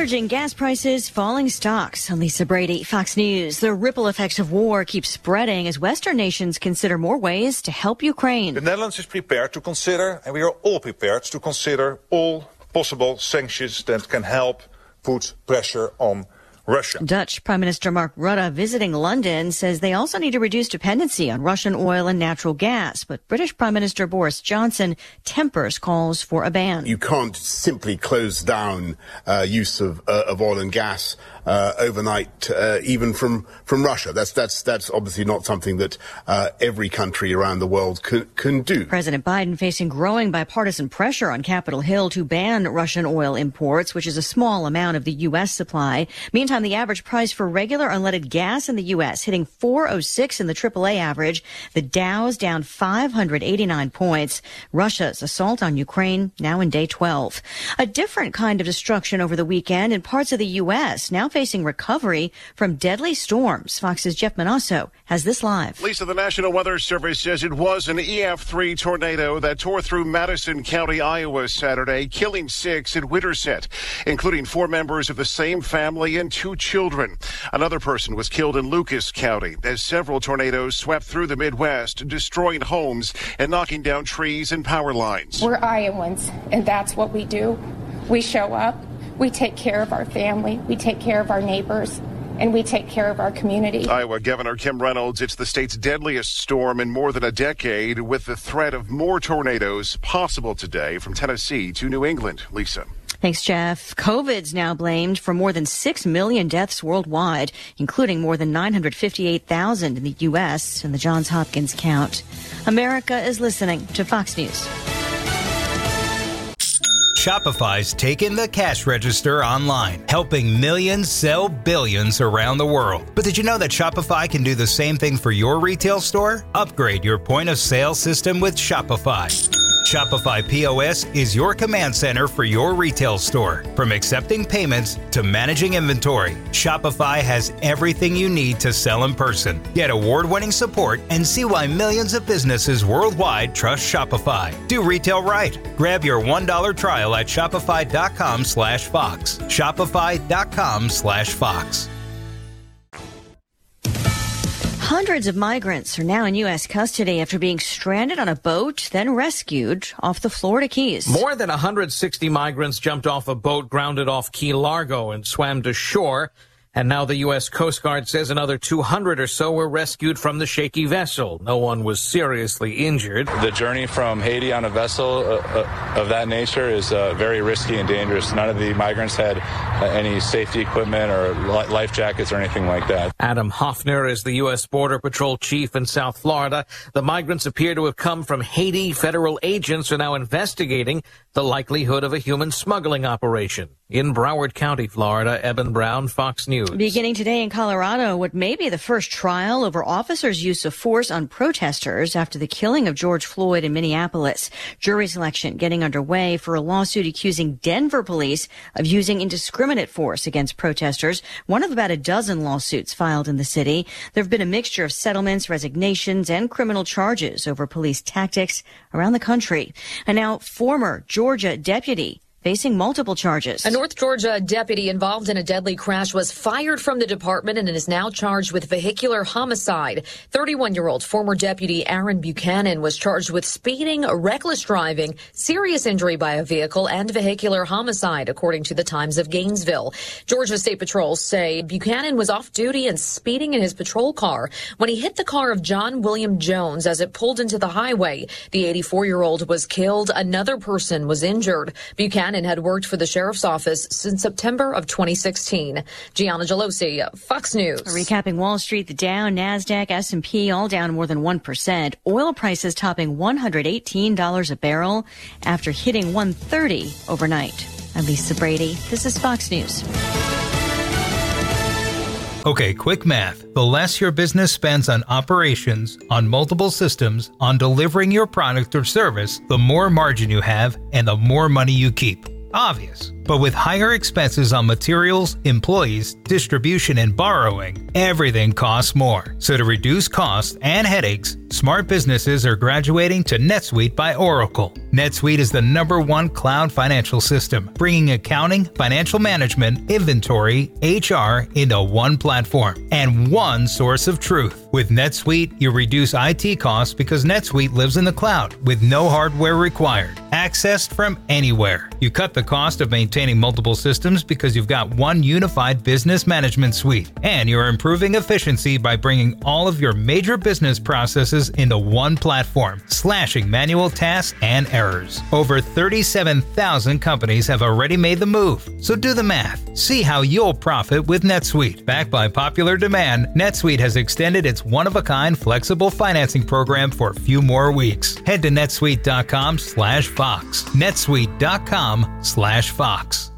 Surging gas prices, falling stocks. I'm Lisa Brady, Fox News. The ripple effects of war keep spreading as Western nations consider more ways to help Ukraine. The Netherlands is prepared to consider, and we are all prepared to consider all possible sanctions that can help put pressure on Russia. Dutch Prime Minister Mark Rutte visiting London says they also need to reduce dependency on Russian oil and natural gas. But British Prime Minister Boris Johnson tempers calls for a ban. You can't simply close down use of oil and gas overnight, even from Russia. That's obviously not something that every country around the world can do. President Biden facing growing bipartisan pressure on Capitol Hill to ban Russian oil imports, which is a small amount of the U.S. supply. Meantime, the average price for regular unleaded gas in the U.S. hitting $4.06 in the AAA average. The Dow's down 589 points. Russia's assault on Ukraine now in day 12. A different kind of destruction over the weekend in parts of the U.S. now facing recovery from deadly storms. Fox's Jeff Manasso has this live. Lisa, the National Weather Service says it was an EF3 tornado that tore through Madison County, Iowa Saturday, killing 6 in Winterset, including 4 members of the same family and 2 children. Another person was killed in Lucas County as several tornadoes swept through the Midwest, destroying homes and knocking down trees and power lines. We're Iowans, and that's what we do. We show up, we take care of our family, we take care of our neighbors, and we take care of our community. Iowa Governor Kim Reynolds, it's the state's deadliest storm in more than a decade, with the threat of more tornadoes possible today from Tennessee to New England. Lisa. Thanks, Jeff. COVID's now blamed for more than 6 million deaths worldwide, including more than 958,000 in the U.S. and the Johns Hopkins count. America is listening to Fox News. Shopify's taken the cash register online, helping millions sell billions around the world. But did you know that Shopify can do the same thing for your retail store? Upgrade your point of sale system with Shopify. Shopify POS is your command center for your retail store. From accepting payments to managing inventory, Shopify has everything you need to sell in person. Get award-winning support and see why millions of businesses worldwide trust Shopify. Do retail right. Grab your $1 trial at shopify.com/Fox. Shopify.com/Fox. Hundreds of migrants are now in U.S. custody after being stranded on a boat, then rescued off the Florida Keys. More than 160 migrants jumped off a boat grounded off Key Largo and swam to shore. And now the U.S. Coast Guard says another 200 or so were rescued from the shaky vessel. No one was seriously injured. The journey from Haiti on a vessel of that nature is very risky and dangerous. None of the migrants had any safety equipment or life jackets or anything like that. Adam Hoffner is the U.S. Border Patrol chief in South Florida. The migrants appear to have come from Haiti. Federal agents are now investigating the likelihood of a human smuggling operation. In Broward County, Florida, Eben Brown, Fox News. Beginning today in Colorado, what may be the first trial over officers' use of force on protesters after the killing of George Floyd in Minneapolis. Jury selection getting underway for a lawsuit accusing Denver police of using indiscriminate force against protesters, one of about a dozen lawsuits filed in the city. There have been a mixture of settlements, resignations, and criminal charges over police tactics around the country. And now, former Georgia deputy facing multiple charges. A North Georgia deputy involved in a deadly crash was fired from the department and is now charged with vehicular homicide. 31-year-old former deputy Aaron Buchanan was charged with speeding, reckless driving, serious injury by a vehicle, and vehicular homicide, according to the Times of Gainesville. Georgia State Patrols say Buchanan was off duty and speeding in his patrol car when he hit the car of John William Jones as it pulled into the highway. The 84-year-old was killed. Another person was injured. Buchanan had worked for the sheriff's office since September of 2016. Gianna Gelosi, Fox News. Recapping Wall Street, the Dow, NASDAQ, S&P all down more than 1%. Oil prices topping $118 a barrel after hitting $130 overnight. I'm Lisa Brady. This is Fox News. Okay, quick math. The less your business spends on operations, on multiple systems, on delivering your product or service, the more margin you have and the more money you keep. Obvious. But with higher expenses on materials, employees, distribution, and borrowing, everything costs more. So to reduce costs and headaches, smart businesses are graduating to NetSuite by Oracle. NetSuite is the #1 cloud financial system, bringing accounting, financial management, inventory, HR into one platform and one source of truth. With NetSuite, you reduce IT costs because NetSuite lives in the cloud with no hardware required, accessed from anywhere. You cut the cost of maintaining multiple systems because you've got one unified business management suite, and you're improving efficiency by bringing all of your major business processes into one platform, slashing manual tasks and errors. Over 37,000 companies have already made the move, so do the math. See how you'll profit with NetSuite. Backed by popular demand, NetSuite has extended its one-of-a-kind flexible financing program for a few more weeks. Head to netsuite.com/Fox. netsuite.com/Fox.